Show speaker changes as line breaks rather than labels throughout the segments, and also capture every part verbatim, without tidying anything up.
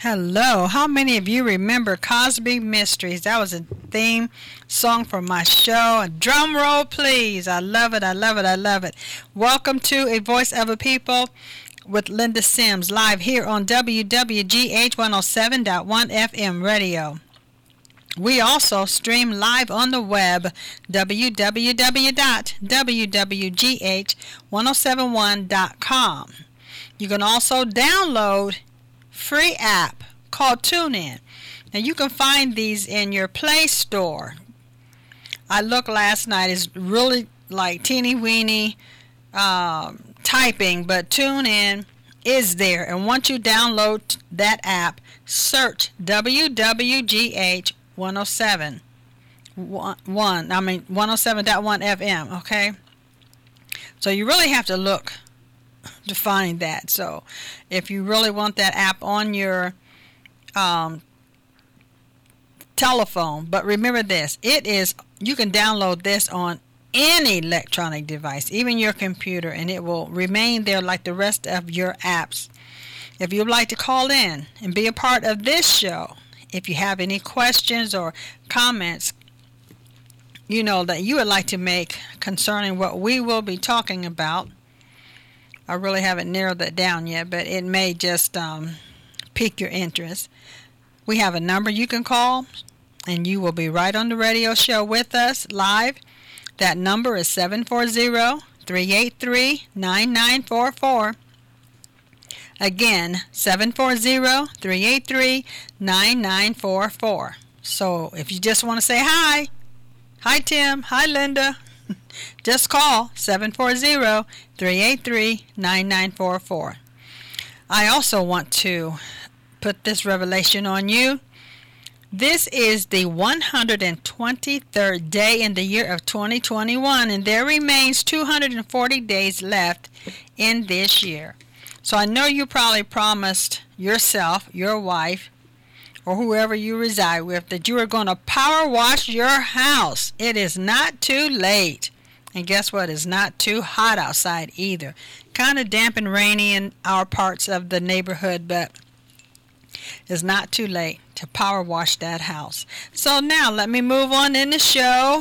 Hello. How many of you remember Cosby Mysteries? That was a theme song for my show. A drum roll, please. I love it. I love it. I love it. Welcome to A Voice of a People with Linda Sims, live here on W W G H one oh seven point one F M radio. We also stream live on the web, w w w dot w w g h ten seventy-one dot com. You can also download free app called TuneIn. Now you can find these in your Play Store. I looked last night. It's really like teeny weeny um, typing, but TuneIn is there. And once you download that app, search W W G H one oh seven one. I mean one oh seven point one F M. Okay, so you really have to look to find that. So if you really want that app on your um, telephone, but remember this, it is, you can download this on any electronic device, even your computer, and it will remain there like the rest of your apps. If you'd like to call in and be a part of this show, if you have any questions or comments, you know, that you would like to make concerning what we will be talking about, I really haven't narrowed that down yet, but it may just um, pique your interest. We have a number you can call, and you will be right on the radio show with us live. That number is seven four zero, three eight three, nine nine four four. Again, seven four zero, three eight three, nine nine four four. So if you just want to say hi, hi Tim, hi Linda, just call seven four zero, three eight three, nine nine four four. I also want to put this revelation on you. This is the one hundred twenty-third day in the year of twenty twenty-one, and there remains two hundred forty days left in this year. So I know you probably promised yourself, your wife, or whoever you reside with, that you are going to power wash your house. It is not too late. And guess what? It's not too hot outside either. Kind of damp and rainy in our parts of the neighborhood, but it's not too late to power wash that house. So now let me move on in the show.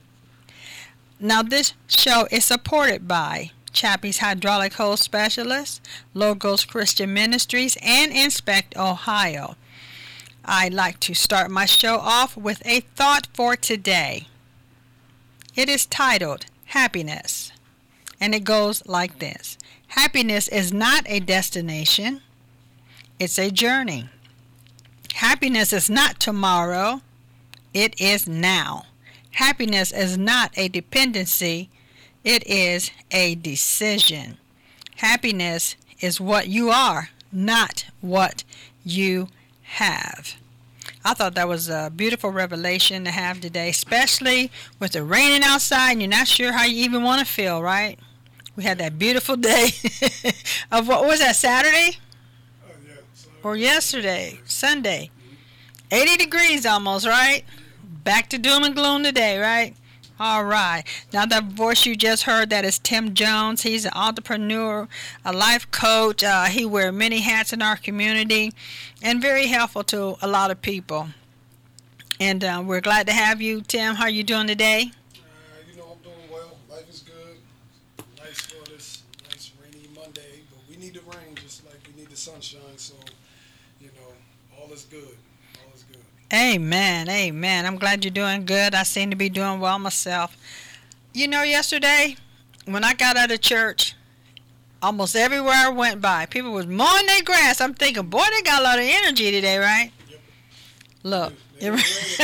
Now this show is supported by Chappie's Hydraulic Hose Specialist, Logos Christian Ministries, and Inspect Ohio. I'd like to start my show off with a thought for today. It is titled Happiness, and it goes like this. Happiness is not a destination, it's a journey. Happiness is not tomorrow, it is now. Happiness is not a dependency, it is a decision. Happiness is what you are, not what you have. I thought that was a beautiful revelation to have today, especially with it raining outside and you're not sure how you even want to feel, right? We had that beautiful day of, what was that, Saturday?
Uh, yeah, Saturday.
Or yesterday, Sunday. eighty degrees almost, right? Back to doom and gloom today, right? All right. Now the voice you just heard, that is Tim Jones. He's an entrepreneur, a life coach. Uh, he wears many hats in our community and very helpful to a lot of people. And uh, we're glad to have you, Tim. How are you doing today?
Uh, you know, I'm doing well. Life is good. Nice for this nice rainy Monday, but we need the rain just like we need the sunshine. So, you know, all is good. All is good.
Amen, amen. I'm glad you're doing good. I seem to be doing well myself. You know, yesterday, when I got out of church, almost everywhere I went by, people was mowing their grass. I'm thinking, boy, they got a lot of energy today, right?
Yep.
Look.
Yeah,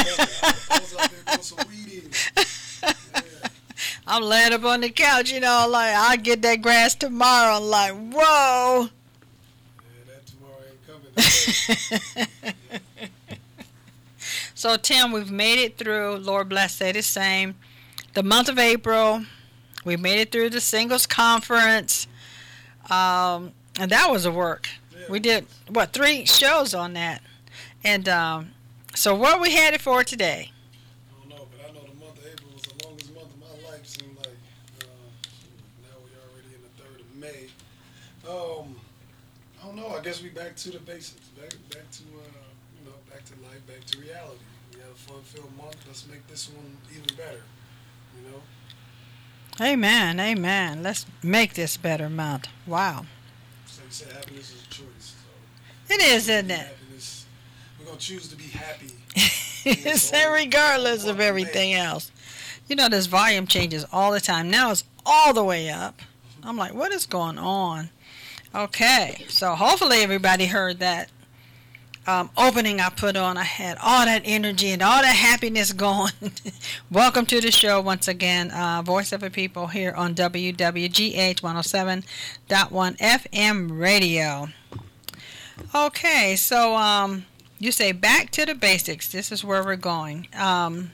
I'm laying up on the couch, you know, like, I'll get that grass tomorrow. I'm like, whoa.
Yeah, that tomorrow ain't coming.
So, Tim, we've made it through, Lord bless, say the same, the month of April. We made it through the singles conference. Um, and that was a work.
Yeah,
we did, what, three shows on that. And um, so what we headed for today?
I don't know, but I know the month of April was the longest month of my life. Seemed like uh, now we're already in the third of May. Um, I don't know. I guess we back to the basics. Back back to uh, you know back to life. Back to reality. We had a fun-filled month. Let's make this one even better. You know.
Amen. Amen. Let's make this better month. Wow.
So you said happiness is a choice. So
It is, isn't it?
happiness. We're gonna choose to be happy.
It's regardless of everything else. You know, this volume changes all the time. Now it's all the way up. I'm like, what is going on? Okay, so hopefully everybody heard that um, opening I put on. I had all that energy and all that happiness going. Welcome to the show once again, uh, Voice of the People here on W W G H one oh seven point one F M radio. Okay, so um, you say back to the basics. This is where we're going. Um,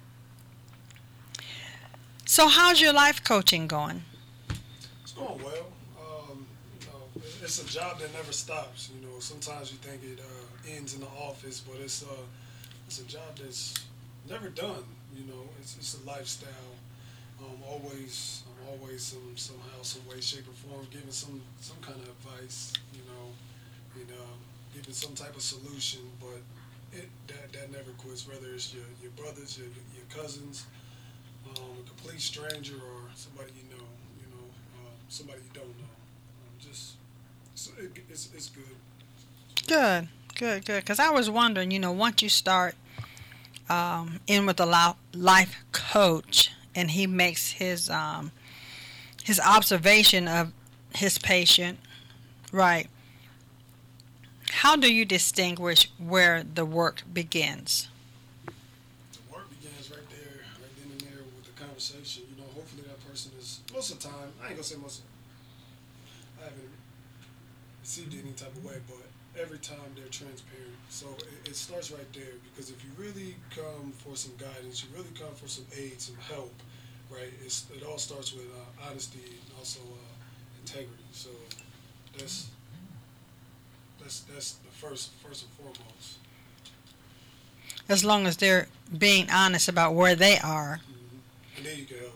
so how's your life coaching going?
It's going well. Um, you know, it's a job that never stops. You know, sometimes you think it uh, ends in the office, but it's uh, it's a job that's never done. You know, it's it's a lifestyle. Um, always, I'm always some somehow, some way, shape, or form giving some some kind of advice. You know, and uh, giving some type of solution, but it that that never quits. Whether it's your your brothers, your your cousins, um, a complete stranger, or somebody you know. Somebody you don't know. Um, just so it, it's it's good.
Good, good, good. Because I was wondering, you know, once you start um, in with a life coach, and he makes his um, his observation of his patient, right? How do you distinguish where the work begins?
The work begins right there, right then and there with the conversation. You know, hopefully that person is most of the time. I ain't gonna say most. Of I haven't received it any type of way, but every time they're transparent. So it, it starts right there, because if you really come for some guidance, you really come for some aid, some help, right? It's, it all starts with uh, honesty and also uh, integrity. So that's that's that's the first first and foremost.
As long as they're being honest about where they are.
Mm-hmm. And then you can help.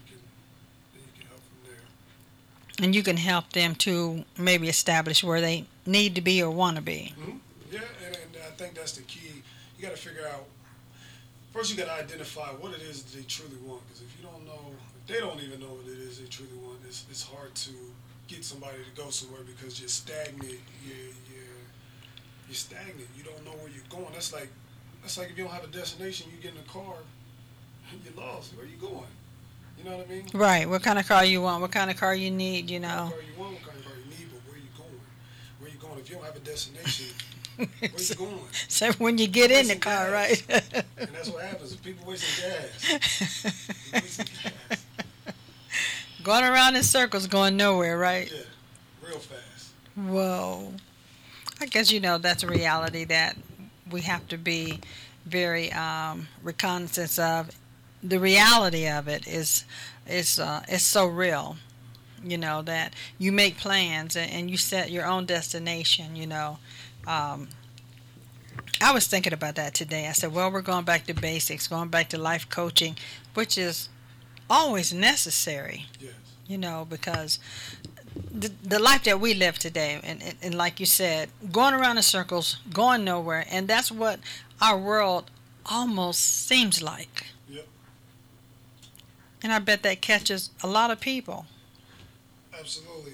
And you can help them to maybe establish where they need to be or want to be.
Mm-hmm. Yeah, and, and I think that's the key. You got to figure out, first you got to identify what it is that they truly want. Because if you don't know, if they don't even know what it is they truly want, it's, it's hard to get somebody to go somewhere, because you're stagnant. You're, you're, you're stagnant. You don't know where you're going. That's like, that's like if you don't have a destination, you get in a car, you're lost. Where are you going? You know what I mean?
Right. What kind of car you want? What kind of car you need? You know.
What kind of car you want? What kind of car you need? But where you going? Where you going? If you don't have a destination, where you going?
So when you get in the car,
gas.
right?
And that's what happens. People wasting gas. Wasting gas.
Going around in circles, going nowhere, right?
Yeah, real fast.
Whoa. I guess you know that's a reality that we have to be very um, recognizant of. The reality of it is is uh, is so real, you know, that you make plans and, and you set your own destination, you know. Um, I was thinking about that today. I said, well, we're going back to basics, going back to life coaching, which is always necessary,
yes.
You know, because the, the life that we live today, and, and, and like you said, going around in circles, going nowhere, and that's what our world almost seems like.
Yep.
And I bet that catches a lot of people.
Absolutely.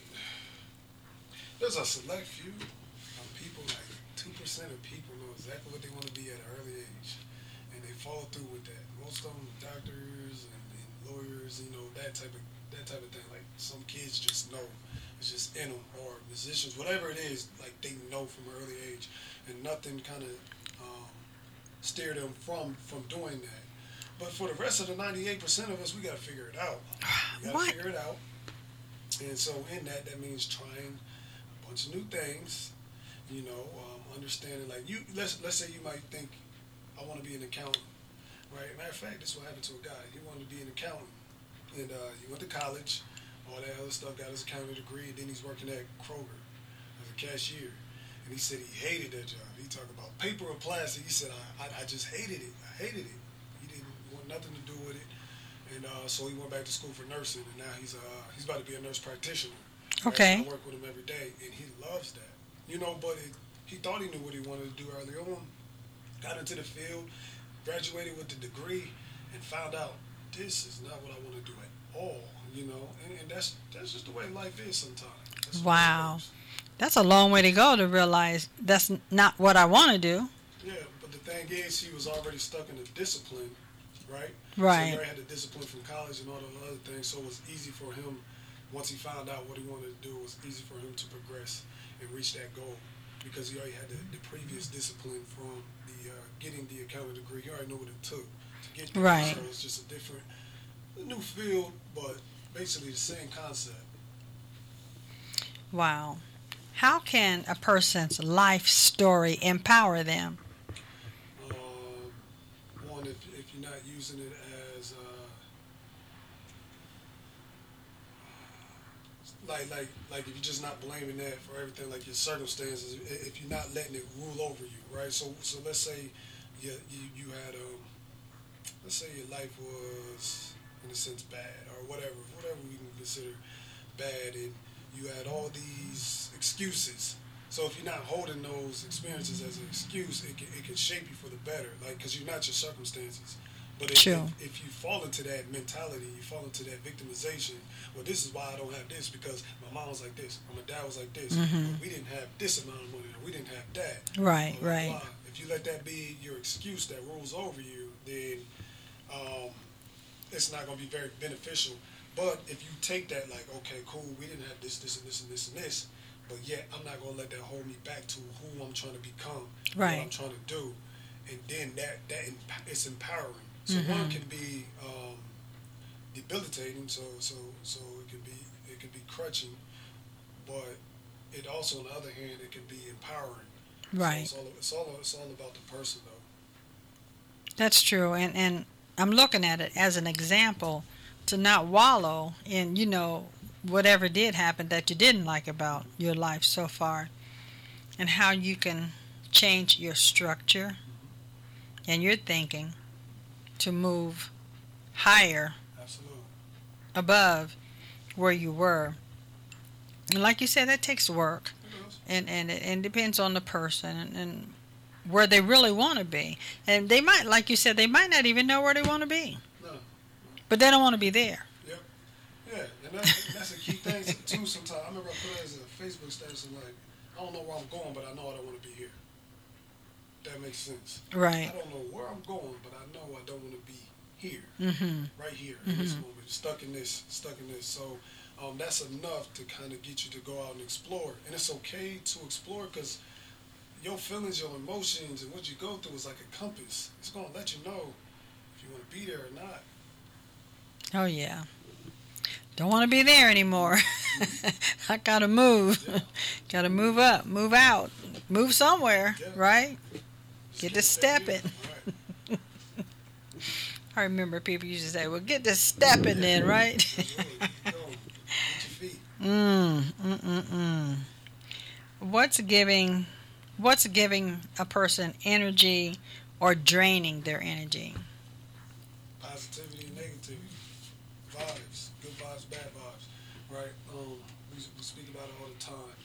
There's a select few of people, like two percent of people know exactly what they want to be at an early age. And they follow through with that. Most of them doctors and, and lawyers, you know, that type of that type of thing. Like some kids just know. It's just in them. Or musicians, whatever it is, like they know from an early age. And nothing kind of um, steer them from, from doing that. But for the rest of the ninety-eight percent of us, we got to figure it out. We got to figure it out. And so in that, that means trying a bunch of new things, you know, um, understanding, like, you. let's let's say you might think, I want to be an accountant, right? Matter of fact, this is what happened to a guy. He wanted to be an accountant. And uh, he went to college, all that other stuff, got his accounting degree, and then he's working at Kroger as a cashier. And he said he hated that job. He talked about paper and plastic. He said, I, I, I just hated it. I hated it. He didn't want nothing to do with it. And uh, so he went back to school for nursing, and now he's uh, he's about to be a nurse practitioner. Right?
Okay.
I work with him every day, and he loves that. You know, but it, he thought he knew what he wanted to do early on. Got into the field, graduated with the degree, and found out this is not what I want to do at all. You know, and, and that's that's just the way life is sometimes. That's
Wow. That's a long way to go to realize that's not what I want to do.
Yeah, but the thing is, he was already stuck in the discipline, right?
Right.
So he already had the discipline from college and all the other things, so it was easy for him, once he found out what he wanted to do, it was easy for him to progress and reach that goal because he already had the, the previous discipline from the uh, getting the accounting degree. He already knew what it took to get there.
Right.
So it's just a different, a new field, but basically the same concept.
Wow. How can a person's life story empower them?
Um, one, if, if you're not using it as uh, like like like if you're just not blaming that for everything, like your circumstances, if you're not letting it rule over you, right? So so let's say you you, you had um let's say your life was in a sense bad or whatever whatever we can consider bad, and you had all these excuses. So if you're not holding those experiences as an excuse, it can, it can shape you for the better, like because you're not your circumstances. But if,
True.
if, if you fall into that mentality, you fall into that victimization, well, this is why I don't have this because my mom was like this, or my dad was like this,
Mm-hmm.
or we didn't have this amount of money, or we didn't have that.
Right,
Blah, blah,
right.
blah. If you let that be your excuse that rules over you, then um, it's not going to be very beneficial. But if you take that like, okay, cool, we didn't have this, this, and this, and this, and this, but yet I'm not going to let that hold me back to who I'm trying to become,
Right.
what I'm trying to do, and then that that it's empowering. So
Mm-hmm.
one can be um, debilitating, so so so it can be it can be crutching, but it also on the other hand it can be empowering.
Right.
So it's all it's all it's all about the person though.
That's true. And, and I'm looking at it as an example to not wallow in, you know, whatever did happen that you didn't like about your life so far, and how you can change your structure and your thinking to move higher
Absolutely.
above where you were. And like you said, that takes work,
It does.
and, and it and depends on the person and, and where they really want to be. And they might, like you said, they might not even know where they want to be,
No.
but they don't want to be there.
Yep. Yeah, and that's, that's a key thing too. Sometimes I remember I put it as a Facebook status. I'm like, I don't know where I'm going, but I know I don't want to be here. That makes sense.
Right.
I don't know where I'm going, but I know I don't want to be here,
Mm-hmm.
right here in this
Mhm.
moment, stuck in this, stuck in this. So um, that's enough to kind of get you to go out and explore. And it's okay to explore because your feelings, your emotions, and what you go through is like a compass. It's going to let you know if you want to be there or not.
Oh, yeah. Don't want to be there anymore. I got to move.
Yeah.
Got to move up, move out, move somewhere,
Yeah.
right?
Just
Get to
that
stepping.
here. Right.
I remember people used to say, well, get to stepping then, right?
That's really, go. Get your feet.
mm, mm, mm, mm. What's giving, what's giving a person energy or draining their energy?
Positivity and negativity, vibes, good vibes, bad vibes, right? Um, we, we speak about it all the time.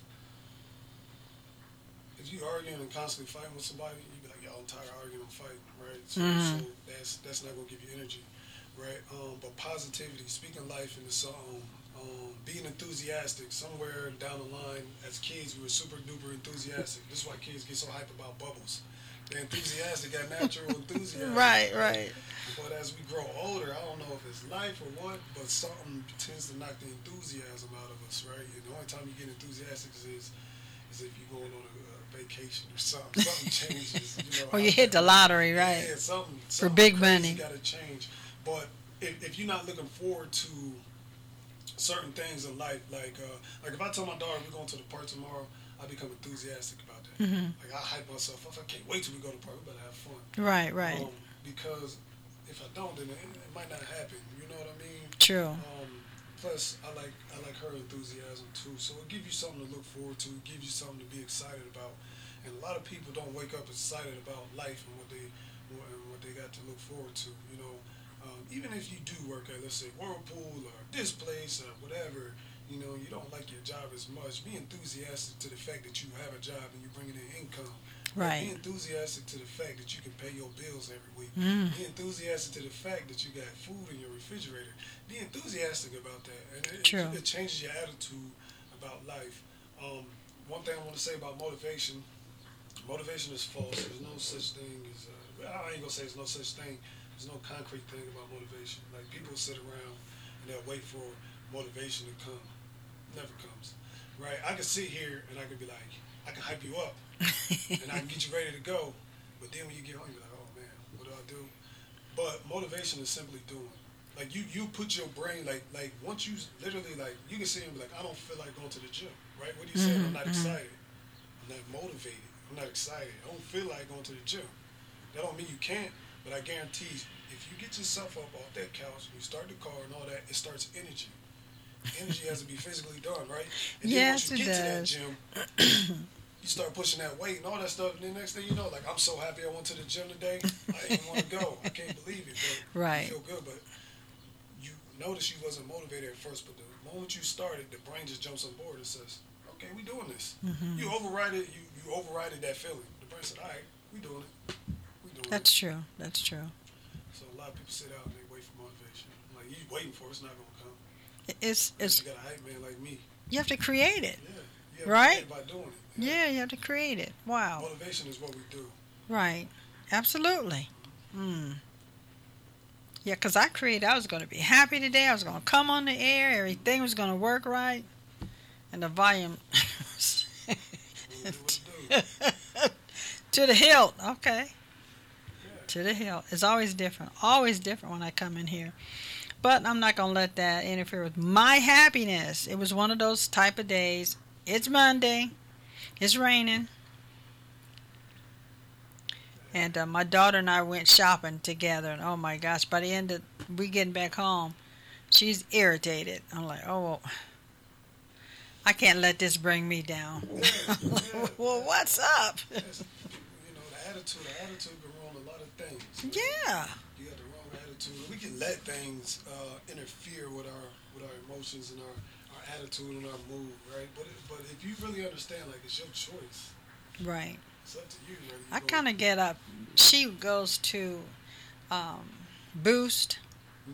If you arguing and constantly fighting with somebody, you be like, "Yo, I'm tired of arguing and fighting," right? So,
Mhm.
so that's that's not gonna give you energy, right? Um, but positivity, speaking life into something, um, being enthusiastic. Somewhere down the line, as kids, we were super duper enthusiastic. This is why kids get so hyped about bubbles. They're enthusiastic, got natural enthusiasm.
Right, right.
But as we grow older, I don't know if it's life or what, but something tends to knock the enthusiasm out of us, right? And the only time you get enthusiastic is, is if you're going on a, a vacation or something. Something changes. You know,
Or you
out
hit the
there.
lottery, right?
Yeah, something,
For
something
big
crazy
money.
got to change. But if, if you're not looking forward to certain things in life, like uh, like if I tell my daughter we're going to the park tomorrow, I become enthusiastic about that.
Mm-hmm.
Like I hype myself up. I can't wait till we go to the park. We better have fun.
Right, right.
Um, because if I don't, then it, it might not happen. You know what I mean?
True.
Um, plus, I like I like her enthusiasm too. So it gives you something to look forward to. It gives you something to be excited about. And a lot of people don't wake up excited about life and what they and what they got to look forward to. You know, um, even if you do work at, let's say, Whirlpool or this place or whatever, you know, you don't like your job as much, be enthusiastic to the fact that you have a job and you're bringing in income.
Right.
Be enthusiastic to the fact that you can pay your bills every week.
Mm.
Be enthusiastic to the fact that you got food in your refrigerator. Be enthusiastic about that, and it,
True.
it, it changes your attitude about life. Um, one thing I want to say about motivation: motivation is false. There's no such thing as uh, I ain't gonna say there's no such thing. There's no concrete thing about motivation. Like people sit around and they'll wait for motivation to come. It never comes. Right? I can sit here and I can be like, I can hype you up. And I can get you ready to go, but then when you get home, you're like, oh man, what do I do? But motivation is simply doing. Like you, you put your brain like, like once you literally like, you can sit and be like, I don't feel like going to the gym, right? What do you say?
Mm-hmm,
I'm not
mm-hmm.
excited. I'm not motivated. I'm not excited. I don't feel like going to the gym. That don't mean you can't, but I guarantee if you get yourself up off that couch, you start the car and all that, it starts energy. Energy has to be physically done, right? And
yes,
then once you
it
get
does.
to that gym, you start pushing that weight and all that stuff, and then next thing you know, like, I'm so happy I went to the gym today. I didn't want to go. I can't believe it. But
right.
You feel good, but you notice you wasn't motivated at first, but the moment you started, the brain just jumps on board and says, okay, we doing this.
Mm-hmm.
You override it. You, you overrided that feeling. The brain said, all right, we doing it. We doing
That's
it.
true. That's true.
So a lot of people sit out and they wait for motivation. I'm like, you waiting for it, it's not going to come.
It's, it's,
you got a hype man like me.
You have to create it.
Yeah. You have
right?
to create by doing it.
Yeah, you have to create it. Wow.
Motivation is what we do.
Right. Absolutely. Mm. Yeah, because I created, I was going to be happy today. I was going to come on the air. Everything was going to work right. And the volume to the hilt. Okay.
Yeah.
To the hilt. It's always different. Always different when I come in here. But I'm not going to let that interfere with my happiness. It was one of those type of days. It's Monday. It's raining. And uh, my daughter and I went shopping together. And oh my gosh, by the end of we getting back home, she's irritated. I'm like, oh, well, I can't let this bring me down.
Yeah, yeah.
Well, what's up?
Yes. You know, the attitude, the attitude can ruin a lot of things.
Yeah.
You got the wrong attitude. We can let things uh, interfere with our with our emotions and our, our attitude and our mood, right? But it, but if you really understand, like, it's your choice.
Right.
It's up to you. Whether you
I
go-
kind of get up. She goes to um, Boost.
Hmm?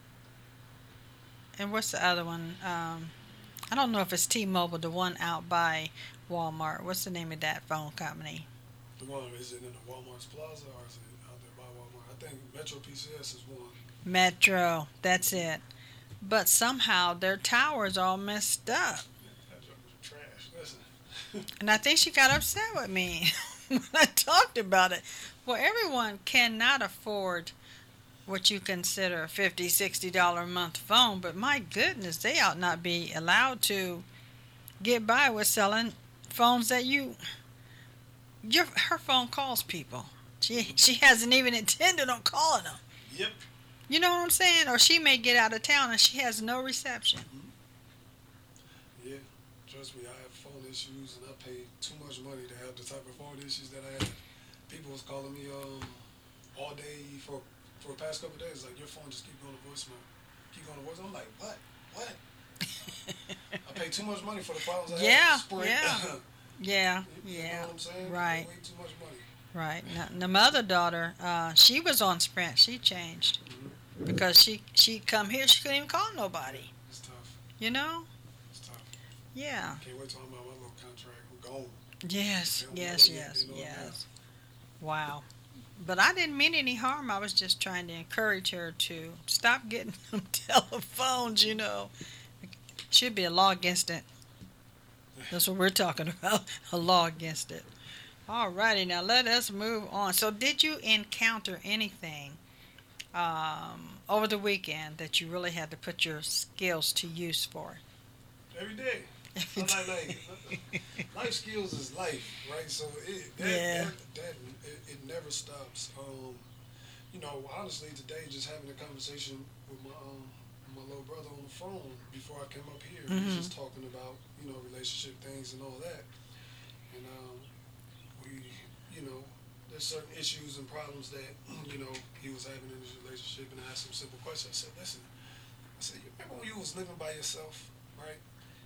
And what's the other one? Um, I don't know if it's T-Mobile, the one out by Walmart. What's the name of that phone company?
The one, is it in the Walmart's Plaza or is it out there by Walmart? I think Metro P C S is one.
Metro. That's it. But somehow their towers all messed up.
That joke was trash. Listen.
And I think she got upset with me when I talked about it. Well, everyone cannot afford what you consider a fifty dollars, sixty dollars a month phone, but my goodness, they ought not be allowed to get by with selling phones that you, your, her phone calls people. She, she hasn't even intended on calling them.
Yep.
You know what I'm saying? Or she may get out of town and she has no reception.
Yeah. Trust me, I have phone issues and I pay too much money to have the type of phone issues that I have. People was calling me um all day for for the past couple of days, like, your phone just keep going to voicemail. Keep going to voicemail. I'm like, what? What? I pay too much money for the phones I
Yeah,
have. Sprint.
yeah. Yeah,
You
yeah.
know what I'm saying?
Right.
Way too much money.
Right. Now, now my other daughter, uh, she was on Sprint. She changed
Mm-hmm.
because she she come here. She couldn't even call nobody.
It's tough.
You know?
It's tough.
Yeah.
Can't wait till I'm out my little contract. I'm gone.
Yes.
They don't
Yes.
know yet.
Yes.
They know it
Yes. Wow. But I didn't mean any harm. I was just trying to encourage her to stop getting them telephones. You know, should be a law against it. That's what we're talking about. A law against it. All righty. Now let us move on. So, did you encounter anything um, over the weekend that you really had to put your skills to use for?
Every day.
Every
I'm like, like, life skills is life, right? So it that,
Yeah.
that, that it, it never stops. Um, you know, honestly, today just having a conversation with my um, my little brother on the phone before I came up here, we
Mhm.
was just talking about, you know, relationship things and all that, and um, we, you know, there's certain issues and problems that you know he was having in his relationship, and I asked him simple questions. I said, listen, I said, you remember when you was living by yourself, right?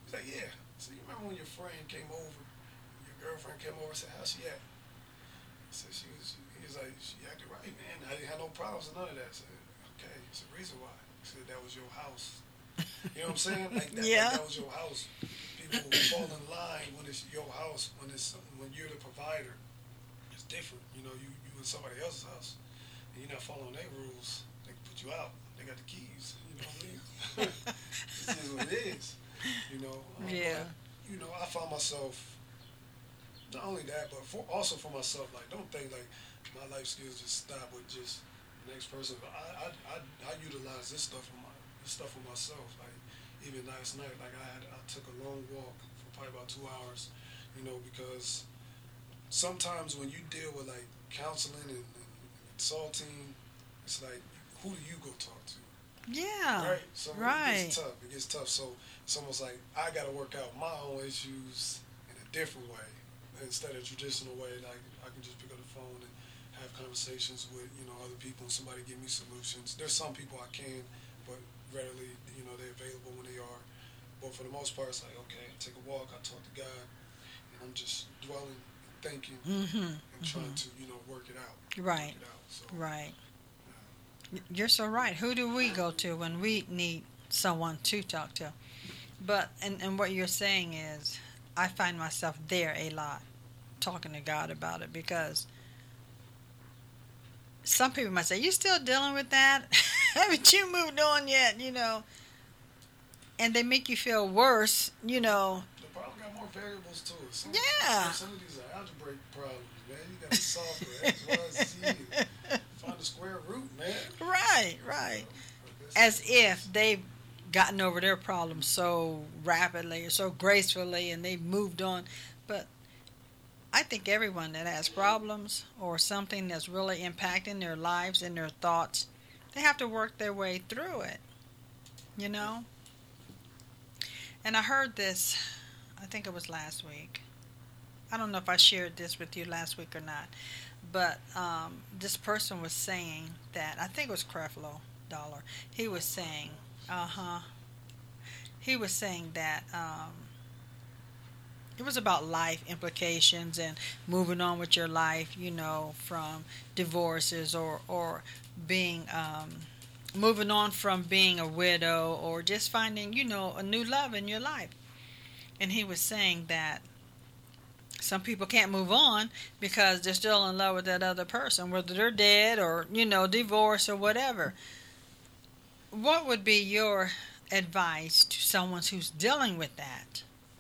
He's like, yeah. So you remember when your friend came over, your girlfriend came over and said, how's she at? I said, she was, he was like, she acted right, man. I didn't have no problems and none of that. I said, okay, it's a reason why. He said, that was your house. You know what I'm saying? Like that,
Yeah.
like that was your house. People fall in line when it's your house, when it's when you're the provider. It's different. You know, you you in somebody else's house, and you're not following their rules. They can put you out. They got the keys. You know what I mean? This is what it is. You know. Um,
Yeah.
But, you know, I found myself not only that, but for, also for myself. Like, don't think like my life skills just stop with just the next person. But I I I, I utilize this stuff for my this stuff for myself. Like. Even last night, like I had, I took a long walk for probably about two hours, you know, because sometimes when you deal with like counseling and, and consulting, it's like, who do you go talk to?
Yeah.
Right. So
Right.
it gets tough. It gets tough. So it's almost like I got to work out my own issues in a different way instead of traditional way. Like I can just pick up the phone and have conversations with you know other people and somebody give me solutions. There's some people I can, but readily, you know, they're available when they are. But for the most part, it's like, okay, I take a walk, I talk to God, and I'm just dwelling and thinking
Mm-hmm.
and
Mm-hmm.
trying to, you know, work it out.
Right.
Work it out. So,
Right.
yeah.
You're so right. Who do we go to when we need someone to talk to? But and, and what you're saying is, I find myself there a lot, talking to God about it because some people might say, "You still dealing with that? Haven't you moved on yet?" You know, and they make you feel worse. You know.
The problem got more variables to it. Some,
Yeah.
Some of these are algebraic problems, man. You got to solve for X, Y, Z. Find the square root, man.
Right. Right.
You know,
As if they've gotten over their problems so rapidly or so gracefully and they've moved on. But I think everyone that has problems or something that's really impacting their lives and their thoughts, they have to work their way through it, you know? And I heard this, I think it was last week. I don't know if I shared this with you last week or not, but um, this person was saying that, I think it was Creflo Dollar, he was saying, uh-huh, he was saying that um, it was about life implications and moving on with your life, you know, from divorces or, or being, um, moving on from being a widow or just finding, you know, a new love in your life. And he was saying that some people can't move on because they're still in love with that other person, whether they're dead or, you know, divorced or whatever. What would be your advice to someone who's dealing with that?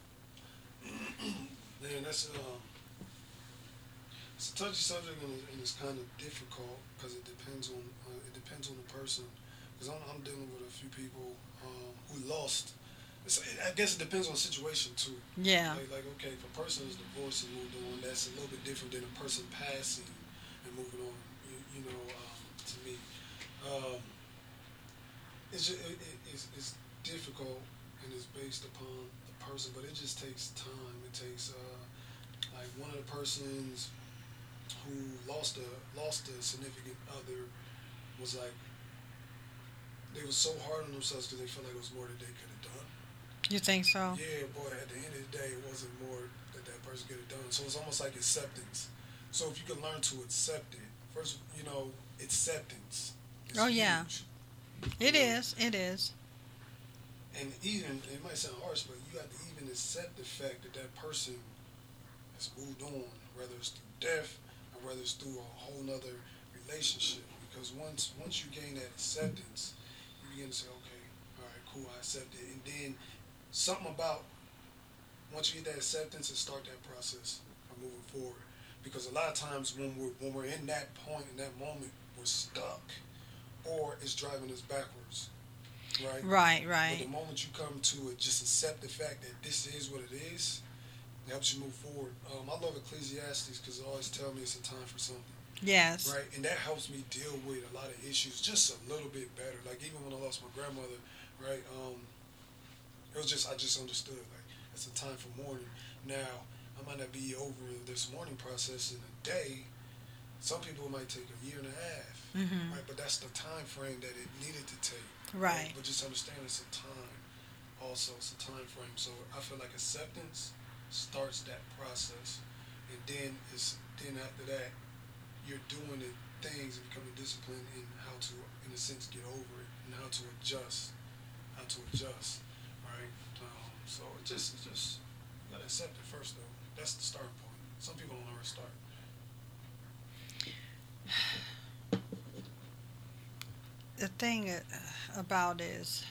Man, that's um, it's a touchy subject and, and it's kind of difficult because it depends on uh, it depends on the person. Because I'm, I'm dealing with a few people um, who lost. It's, I guess it depends on the situation too.
Yeah.
Like, like okay, if a person is divorced and moved on, that's a little bit different than a person passing and moving on. You, you know, um, to me, um, it's, just, it, it, it's it's difficult and it's based upon the person, but it just takes time. It takes uh, like one of the persons who lost a lost a significant other was like they were so hard on themselves because they felt like it was more that they could have done.
You think so?
Yeah, boy. At the end of the day, it wasn't more that that person could have done. So it's almost like acceptance. So if you can learn to accept it, first, you know, acceptance. Is
Oh, yeah.
huge.
It
You know?
is. It is.
And even, it might sound harsh, but you have to even accept the fact that that person has moved on, whether it's through death or whether it's through a whole nother relationship. Because once once you gain that acceptance, you begin to say, okay, all right, cool, I accept it. And then something about once you get that acceptance and start that process of moving forward. Because a lot of times when we're when we're in that point, in that moment, we're stuck, or it's driving us backwards. Right?
Right,
But
right.
the moment you come to it, just accept the fact that this is what it is, it helps you move forward. Um, I love Ecclesiastes because it always tells me it's a time for something.
Yes.
Right? And that helps me deal with a lot of issues just a little bit better. Like even when I lost my grandmother, right? Um, it was just, I just understood. Like, it's a time for mourning. Now, I might not be over this mourning process in a day. Some people might take a year and a half.
Mm-hmm.
Right? But that's the time frame that it needed to take.
Right.
But just understand it's a time. also it's a time frame. So I feel like acceptance starts that process, and then it's then after that you're doing the things and becoming disciplined in how to, in a sense, get over it and how to adjust, how to adjust, right? Um, so it just, it just you gotta accept it first though. That's the starting point. Some people don't know where to start.
The thing uh, about is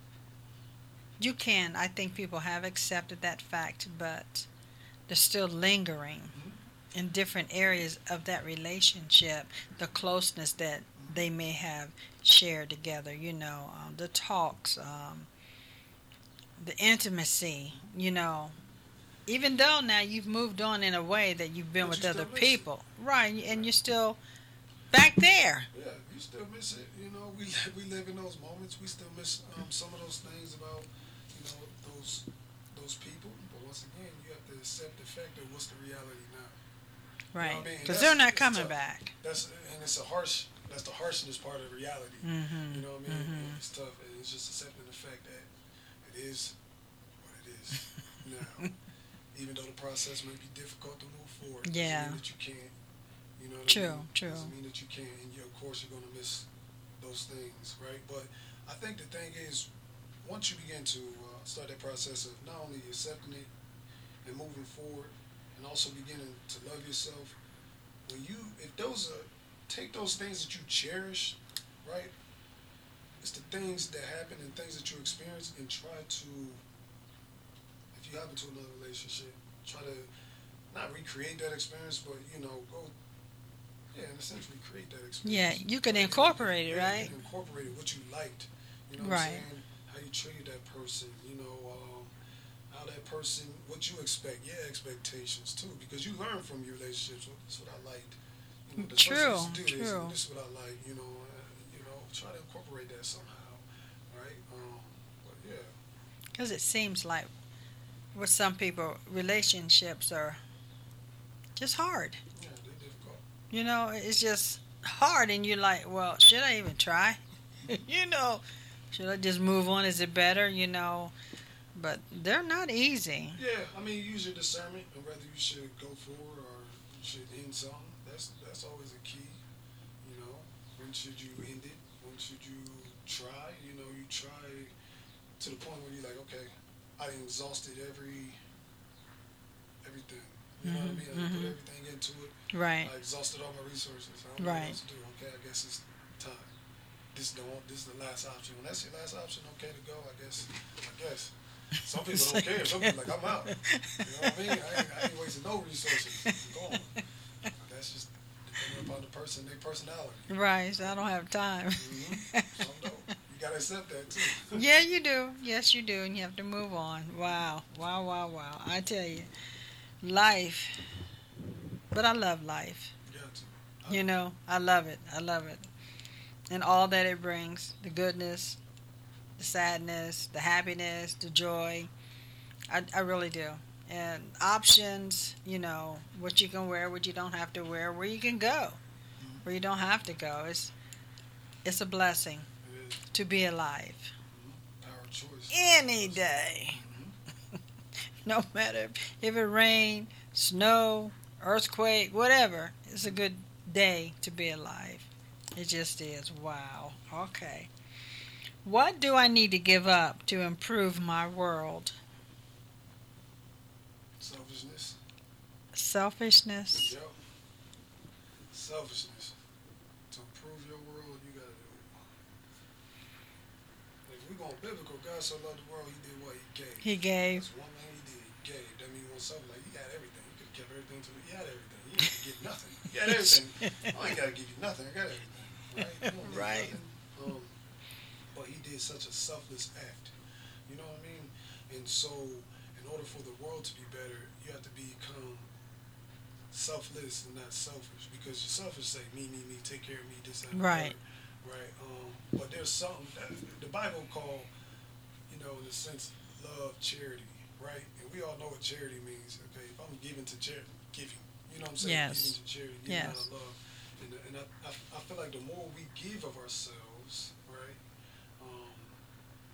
you can, I think people have accepted that fact, but they're still lingering
Mm-hmm.
in different areas of that relationship, the closeness that they may have shared together, you know, um, the talks, um, the intimacy, you know. Even though now you've moved on in a way that you've been
But
with
you
other
still miss it.
people, right? And
Right.
you're still back there.
Yeah, you still miss it. You know, we we live in those moments. We still miss um, some of those things about, you know, those those people. But once again, you have to accept the fact that what's the reality now. You know
Right.
what I mean? And
Because
that's
they're not
it's
coming
tough.
back.
That's and it's a harsh. That's the harshness part of reality.
Mm-hmm.
You know what I mean?
Mm-hmm.
It's tough, and it's just accepting the fact that it is what it is now. Even though the process may be difficult to move forward, doesn't
Yeah.
mean that you can't. You know what I
True,
mean?
true.
Doesn't mean that you can't, and you, of course you're going to miss those things, right? But I think the thing is, once you begin to uh, start that process of not only accepting it and moving forward, and also beginning to love yourself, when you, if those are, take those things that you cherish, right? It's the things that happen and things that you experience, and try to, if you happen to another relationship, try to not recreate that experience, but you know, go, yeah, in a sense, recreate that
Yeah,
experience.
you can
Right?
incorporate it,
Yeah,
right?
you can incorporate it, what you liked, you know what
Right.
I'm saying? How you treated that person, you know, um, how that person, what you expect, your expectations too, because you learn from your relationships. Well, this is what I liked. You know, this
True,
person used to do this,
true.
and this is what I like. You know, uh, you know, try to incorporate that somehow, right? Um, but yeah,
Because it seems like with some people, relationships are just hard.
yeah, they're difficult.
You know, it's just hard, and you're like, well, should I even try? you know, should I just move on? Is it better? You know, but they're not easy.
Yeah, I mean, use your discernment and whether you should go forward or you should end something. That's that's always a key. You know, when should you end it? When should you try? You know, you try to the point where you're like, okay, I exhausted every everything. You know what I mean? I
Mhm,
put
mhm.
everything into it.
Right,
I exhausted all my resources. I don't know
right.
what else to do. Okay, I guess it's time. This is the one, this is the last option. When that's your last option, okay to go. I guess. I guess. Some people don't care. Some people like, I'm out. You know what I mean? I ain't, I ain't wasting no resources. I'm gone. That's just depending upon the person, their personality.
Right, so I don't have time.
Mm-hmm. Some don't. You gotta accept that too.
Yeah, you do. Yes, you do, and you have to move on. Wow, wow, wow, wow. I tell you, life. But I love life.
You got to.
You know, I love it. I love it. And all that it brings, the goodness, the sadness, the happiness, the joy. I, I really do. And options, you know, what you can wear, what you don't have to wear, where you can go, where you don't have to go. It's it's a blessing
It is.
to be alive.
Mm-hmm. Power of choice.
Any day.
Mm-hmm.
No matter if it rain, snow, earthquake, whatever. It's a good day to be alive. It just is. Wow. Okay. What do I need to give up to improve my world?
Selfishness.
Selfishness.
Yep. Selfishness. To improve your world, you gotta do it. If we're going biblical, God so loved the world, he did what? He gave.
He gave.
That's one thing he did. He gave. That means when something like, he had everything. He could have kept everything to me. He had everything. He didn't give nothing. He had everything. I ain't gotta give you nothing. I got everything. Right? You don't need
Right.
nothing. Um, but he did such a selfless act. You know what I mean? And so, in order for the world to be better, you have to become selfless and not selfish. Because you're selfish, say me, me, me, take care of me, this and
Right.
that. Right. Um, but there's something that the Bible call, you know, in a sense, love, charity, right? And we all know what charity means. Okay, if I'm giving to charity, giving, you know what I'm saying?
Yes.
Giving to charity, giving out
Yes.
of love. And, and I, I, I feel like the more we give of ourselves, right, um,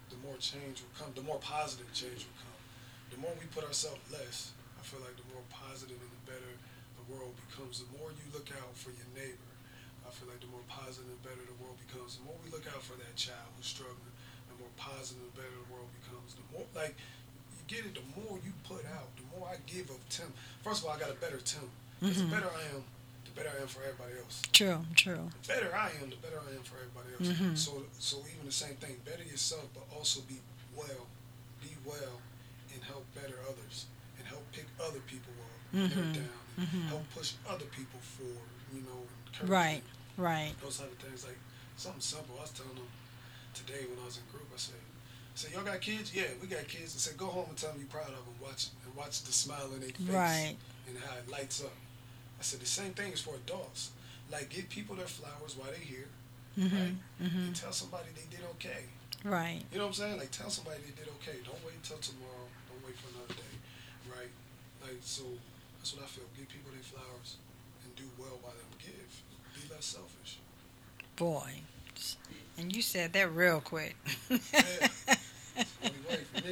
the more change will come. The more positive change will come. The more we put ourselves less, I feel like the more positive and the better the world becomes. The more you look out for your neighbor, I feel like the more positive and better the world becomes. The more we look out for that child who's struggling, the more positive and better the world becomes. The more, like, you get it, the more you put out, the more I give of Tim. First of all, I got a better Tim. Because mm-hmm. the better I am, the better I am for everybody else.
True, true.
The better I am, the better I am for everybody else. Mm-hmm. So, so even the same thing, better yourself, but also be well, be well, and help better others, and help pick other people up, mm-hmm. when they're down, and mm-hmm. help push other people forward. You know, encourage
right,
them.
right.
Those type of things, like something simple. I was telling them today when I was in group. I said, I said, y'all got kids? Yeah, we got kids. I said, go home and tell them you're proud of them. Watch and watch the smile in their face,
right,
and how it lights up. I said, the same thing is for adults. Like, give people their flowers while they're here, mm-hmm, right? Mm-hmm. And tell somebody they did okay.
Right.
You know what I'm saying? Like, tell somebody they did okay. Don't wait until tomorrow. Don't wait for another day, right? Like, so that's what I feel. Give people their flowers and do well by them. Give. Be less selfish.
Boy. And you said that real quick.
Yeah. It's the only way for me.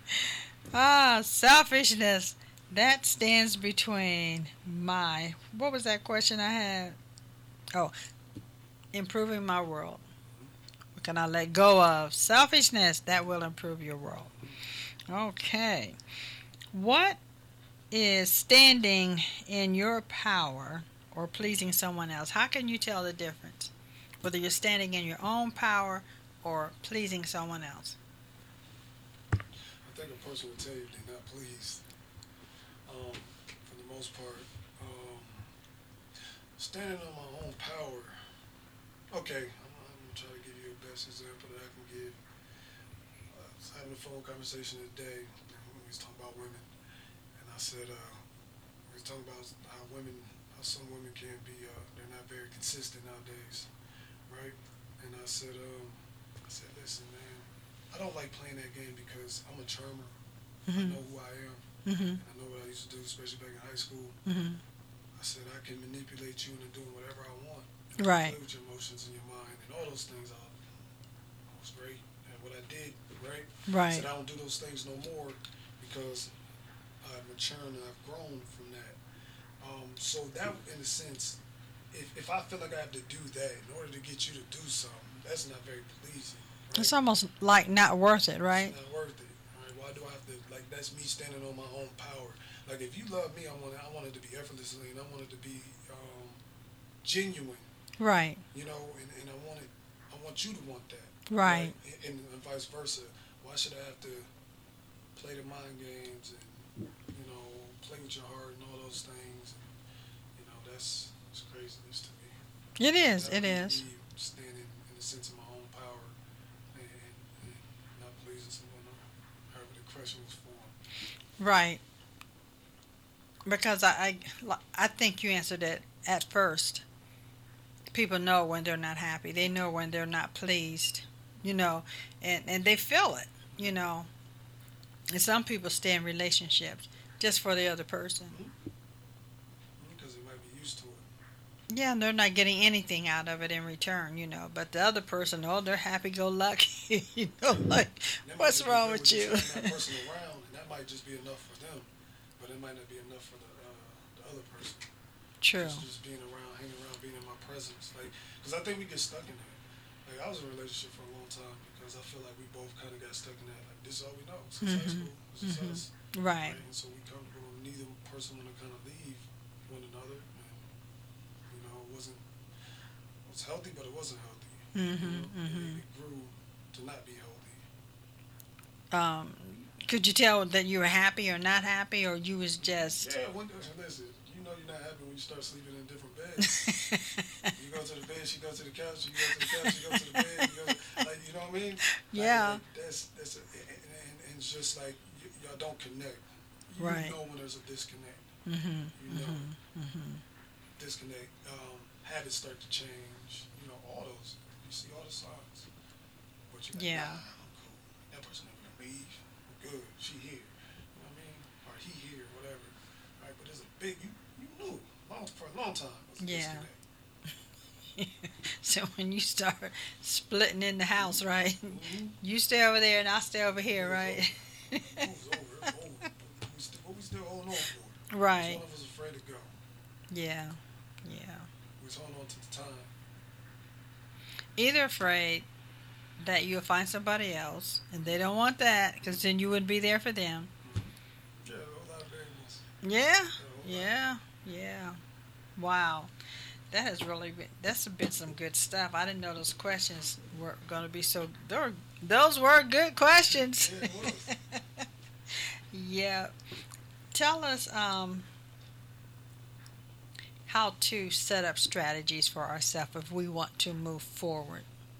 Ah, selfishness. That stands between my, what was that question I had? Oh, improving my world. What can I let go of? Selfishness, that will improve your world. Okay. What is standing in your power or pleasing someone else? How can you tell the difference? Whether you're standing in your own power or pleasing someone else?
I think a person will tell you if they're not pleased. Um, for the most part, um, standing on my own power. Okay, I'm, I'm gonna try to give you the best example that I can give. Uh, I was having a phone conversation today. We was talking about women, and I said uh, we was talking about how women, how some women can be, uh, they're not very consistent nowadays, right? And I said, um, I said, listen, man, I don't like playing that game because I'm a charmer. Mm-hmm. I know who I am. Mm-hmm. And I know what I used to do, especially back in high school. Mm-hmm. I said I can manipulate you into doing whatever I want. And
right.
Play with your emotions and your mind and all those things. I, I was great at what I did, right?
Right.
I said I don't do those things no more because I've matured and I've grown from that. Um, so that, in a sense, if, if I feel like I have to do that in order to get you to do something, that's not very pleasing. Right?
It's almost like not worth it, right?
It's not worth it. Why do I have to, like, that's me standing on my own power. Like, if you love me, I want it, I want it to be effortlessly, and I want it to be um, genuine.
Right.
You know, and, and I want it, I want you to want that.
Right.
Right? And, and vice versa. Why should I have to play the mind games and, you know, play with your heart and all those things? And, you know, that's, that's craziness to me.
It is,
that
it is.
Standing in the sense of my own power and, and not pleasing someone. The question was for.
Right. Because I, I, I think you answered it at first. People know when they're not happy. They know when they're not pleased, you know, and, and they feel it, you know. And some people stay in relationships just for the other person.
Because they might be used to it.
Yeah, and they're not getting anything out of it in return, you know. But the other person, oh, they're happy-go-lucky, you know, like, what's wrong with you?
That person around, and that might just be enough for them, but it might not be enough for the uh, the other person.
True.
Just, just being around, hanging around, being in my presence, like, because I think we get stuck in that. Like, I was in a relationship for a long time because I feel like we both kind of got stuck in that. Like, this is all we know since mm-hmm. high school. This is
mm-hmm.
us.
Right.
right. And so we comfortable. Neither person want to kind of leave one another. And, you know, it wasn't. It was healthy, but it wasn't healthy.
Mm-hmm.
You know?
Mm-hmm.
It grew to not be healthy.
Um, could you tell that you were happy or not happy, or you was just?
Yeah. When, listen, you know you're not happy when you start sleeping in different beds. You go to the bed, she goes to the couch. You go to the couch, she goes to the bed. You go to, like, you know what I mean?
Yeah.
Like, that's that's a, and, and, and it's just like y- y'all don't connect. You
right.
know when there's a disconnect.
Mm-hmm.
You know,
mm-hmm. Mm-hmm.
disconnect. Um, habits start to change. You know, all those. You see all the signs. But you're like,
yeah.
Nah, I'm cool. That person never gonna leave. I'm good. She here. You know what I mean? Or he here, whatever. Right? But there's a big. You you knew long for a long time. It was a
yeah.
disconnect.
So when you start splitting in the house, right?
Mm-hmm.
You stay over there and I stay over here,
It's
right?
over. It's over. It's over. We still, what we still holding on for?
Right.
Which one of us afraid to go?
Yeah. Yeah.
We was holding on to the time.
Either afraid that you'll find somebody else, and they don't want that, because then you wouldn't be there for them.
Mm-hmm. Yeah, a whole lot of variables.
Yeah.
Yeah.
Yeah. Yeah. Wow. That has really been, that's been some good stuff. I didn't know those questions were going to be so, they were, those were good questions.
Yeah, it was.
Yeah. Tell us um, how to set up strategies for ourselves if we want to move forward.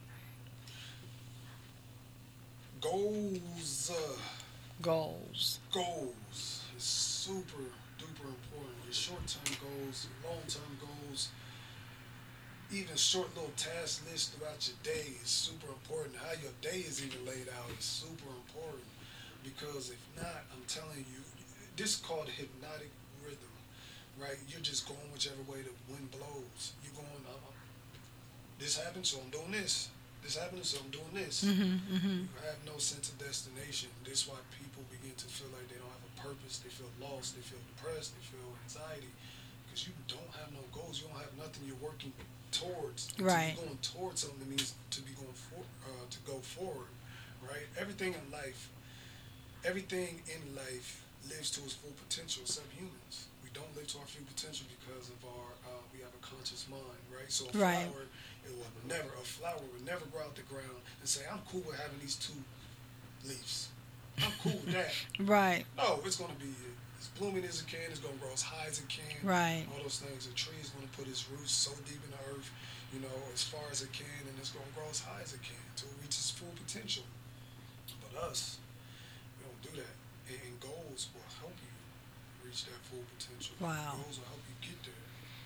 Goals. Uh,
Goals.
goals is super duper important. Your short-term goals, your long-term goals, even short little task lists throughout your day is super important. How your day is even laid out is super important, because if not, I'm telling you, this is called hypnotic rhythm, right? You're just going whichever way the wind blows. You're going, I'm, I'm, this happened, so I'm doing this. This happened, so I'm doing this.
Mm-hmm, mm-hmm.
You have no sense of destination. This is why people begin to feel like they don't have a purpose. They feel lost. They feel depressed. They feel anxiety, because you don't have no goals. You don't have nothing you're working towards.
Right.
To be going towards something means to be going for, uh, to go forward, right? Everything in life, everything in life lives to its full potential, except humans. We don't live to our full potential because of our, uh, we have a conscious mind, right? So a
Right.
flower, it will never, a flower would never grow out the ground and say, I'm cool with having these two leaves. I'm cool with that.
Right.
No, it's going to be as blooming as it can. It's going to grow as high as it can.
Right.
All those things. A tree is going to put its roots so deep in the earth, you know, as far as it can, and it's going to grow as high as it can until it reaches full potential. But us, we don't do that. And, and goals will help you reach that full potential.
Wow.
Goals will help you get there.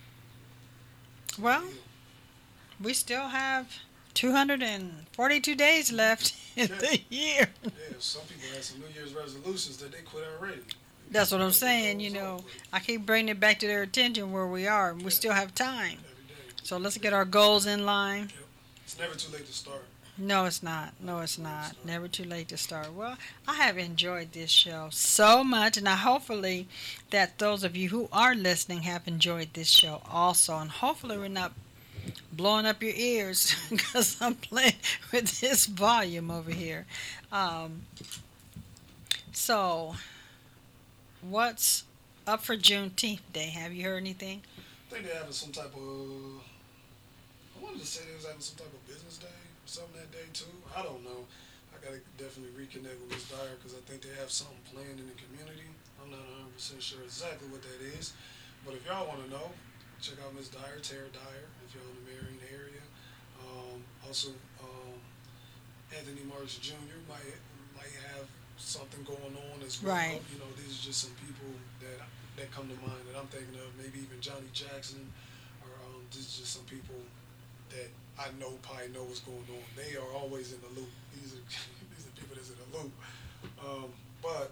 Well,
Yeah.
we still have two hundred forty-two days left in the year.
Yeah, some people had some New Year's resolutions that they quit already.
That's what I'm saying, you know. I keep bringing it back to their attention where we are. We still have time.
Every day.
So let's get our goals in line.
Yep. It's never too late to start.
No, it's not. No, it's not. Never too late to start. Well, I have enjoyed this show so much, and I hopefully that those of you who are listening have enjoyed this show also. And hopefully we're not blowing up your ears because I'm playing with this volume over here. Um, so, what's up for Juneteenth Day? Have you heard anything?
I think they're having some type of. I wanted to say they was having some type of business day or something that day too. I don't know. I gotta definitely reconnect with Miss Dyer because I think they have something planned in the community. I'm not one hundred percent sure exactly what that is, but if y'all want to know, check out Miss Dyer, Tara Dyer, if you're in the Marion area. Um, also, um, Anthony Marks Junior might might have something going on as well.
Right.
You know, these are just some people that that come to mind that I'm thinking of. Maybe even Johnny Jackson, or um, these are just some people that I know probably know what's going on. They are always in the loop. These are these are people that's in the loop. Um, but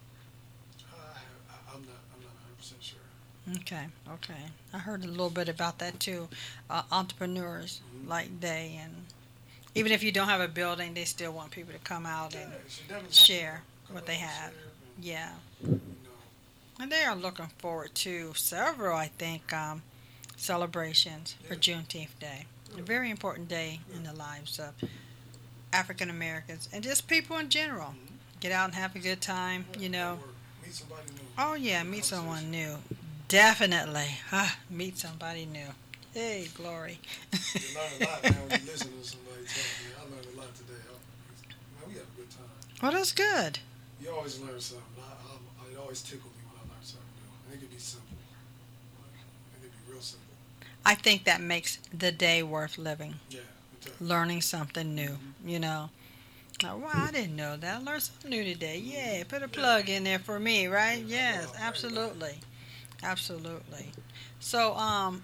I, I, I'm not I'm not one hundred percent sure.
Okay, okay. I heard a little bit about that too. Uh, entrepreneurs
Mhm.
like they, and even if you don't have a building, they still want people to come out
Yeah,
and
you should definitely
share
come
what
out
they
and
have.
share and,
Yeah,
you know,
and they are looking forward to several, I think, um, celebrations for
Yeah.
Juneteenth Day. A
Good.
very important day in the lives of African Americans and just people in general.
Mhm.
Get out and have a good time, you know.
Or meet somebody new.
Oh yeah, meet someone new. Definitely. Ah, meet somebody new. Hey, glory.
You learn a lot, man, when you listen to somebody talk. Man, I learned a lot today. I, man, we had a good time.
Well, that's good.
You always learn something. I, I, it always tickles me when I learn something new. And it could be simple. Like, it could be real simple.
I think that makes the day worth living.
Yeah, it does.
Learning something new, you know. Oh, wow, I didn't know that. I learned something new today. Yeah, put a plug in there for me, right?
Yeah,
Yes,
right, right.
absolutely. Absolutely. So, um,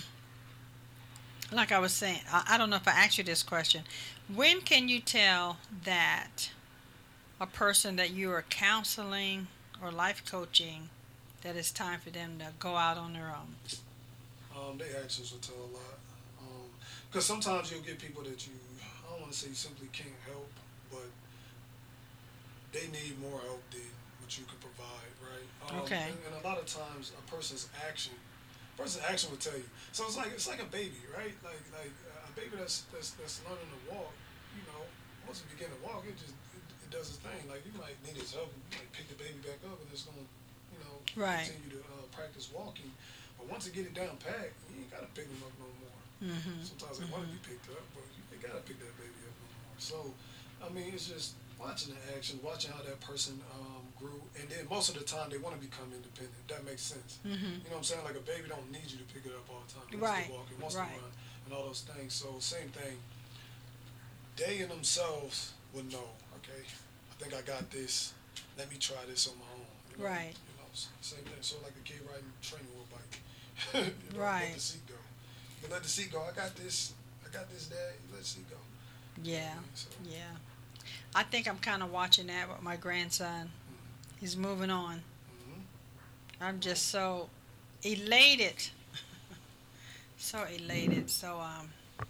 like I was saying, I, I don't know if I asked you this question. When can you tell that a person that you are counseling or life coaching that it's time for them to go out on their own?
Um, they actions will tell a lot. Um, Because sometimes you'll get people that you, I don't want to say you simply can't help, but they need more help than what you can provide, right? Um,
Okay.
And, and a lot of times, a person's action, a person's action will tell you. So it's like it's like a baby, right? Like like uh, a baby that's that's that's learning to walk. You know, once it begin to walk, it just it, it does its thing. Like you might need its help, you might pick the baby back up, and it's gonna, you know,
Right.
continue to uh, practice walking. But once it get it down pat, you ain't gotta pick them up no more.
Mm-hmm.
Sometimes they want to be picked up, but you ain't gotta pick that baby up no more. So, I mean, it's just watching the action, watching how that person um, grew, and then most of the time they want to become independent. That makes sense.
Mm-hmm.
You know what I'm saying? Like a baby don't need you to pick it up all the time. It wants
Right,
to walk, it wants
right.
to run, and all those things. So same thing. They in themselves would know. Okay, I think I got this. Let me try this on my own. You know?
Right.
You know, s- same thing. So like a kid riding training wheel bike. you know,
Right.
Let the seat go. You let the seat go. I got this. I got this, Dad. You let the seat go.
Yeah.
So,
Yeah. I think I'm kind of watching that with my grandson. He's moving on.
mhm.
I'm just so elated. So elated. So um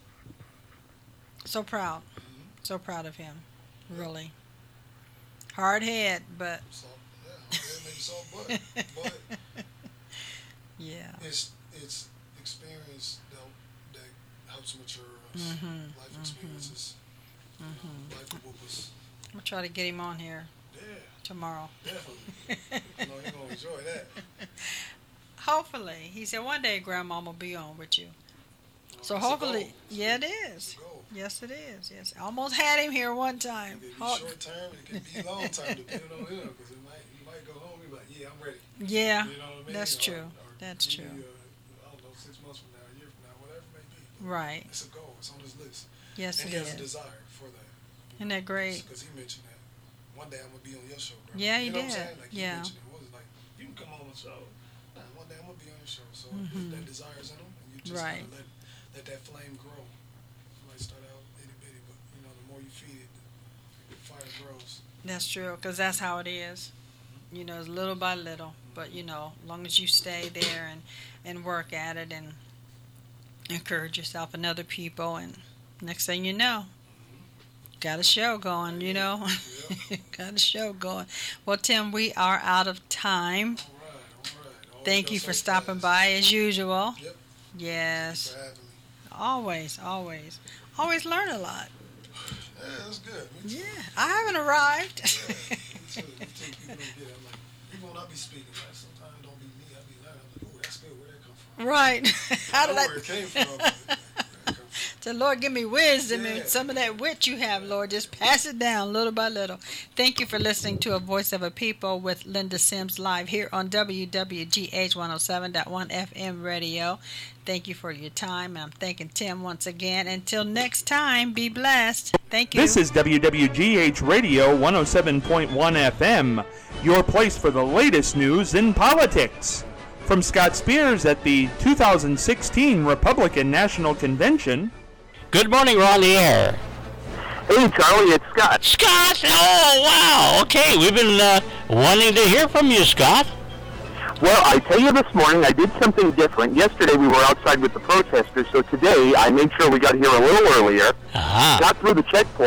so proud. So proud of him. Really. Hard head, but
So, yeah, it may be so, but, but
yeah.
it's it's experience that that helps mature us.
Mhm.
Life
Mhm.
experiences. You know,
Mhm.
life will whoop us.
I'll try to get him on here
Yeah,
tomorrow.
definitely. you know, you're gonna enjoy that.
Hopefully. He said one day Grandma will be on with you. So
It's a
hopefully,
goal.
yeah, it
It's
is.
a goal.
Yes, it is. Yes, I almost had him here one time.
It could be
Oh,
short term, it could be long term, depending on him. Because it might, you might go home and be like, yeah, I'm ready.
yeah,
You know what I mean?
that's
Or-
true.
or
That's
maybe,
true.
Uh, I don't know, six months from now, a year from now, whatever it may be. But
Right.
it's a goal. It's on his list.
Yes,
and
it
he has a
is.
desire for that.
Isn't that great?
Because he mentioned that one day I'm gonna be on your show, bro.
Yeah, he
you know
did.
What I'm saying? Like, he
Yeah.
mentioned it. What was it like? You can come on the show. Nah, one day I'm gonna be on your show. So
Mhm.
that desire's in him, and you just
Right.
gotta let let that flame grow. It might start out itty bitty, but you know, the more you feed it, the fire grows.
That's true, because that's how it is. You know, it's little by little. But, you know, as long as you stay there and, and work at it and encourage yourself and other people, and next thing you know, got a show going, you know. Got a show going. Well, Tim, we are out of time.
All right, all right. Always
Thank
go
you for
so
stopping
fast.
by as usual.
Yep.
Yes.
Thank you for having me.
Always, always. Always learn a lot.
Yeah, that's good. Me too.
Yeah. I haven't arrived.
Yeah, me too. Me too. People don't get it. I'm like, even when I be speaking, like, sometimes it don't be me. I be learning. I'm like, ooh, that's good. Where'd that come from?
Right.
I
I'd
know
like
where it came from. but, like, where'd that come from?
to, Lord, give me wisdom
Yeah.
and some of that wit you have, Lord. Just pass it down little by little. Thank you for listening to A Voice of a People with Linda Sims live here on W W G H one oh seven point one F M radio. Thank you for your time. I'm thanking Tim once again. Until next time, be blessed. Thank you.
This is W W G H Radio one oh seven point one F M, your place for the latest news in politics. From Scott Spears at the two thousand sixteen Republican National Convention.
Good morning, we're on the air.
Hey, Charlie, it's Scott.
Scott! Oh, wow! Okay, we've been uh, wanting to hear from you, Scott.
Well, I tell you this morning, I did something different. Yesterday we were outside with the protesters, so today I made sure we got here a little earlier,
Uh-huh.
got through the checkpoint,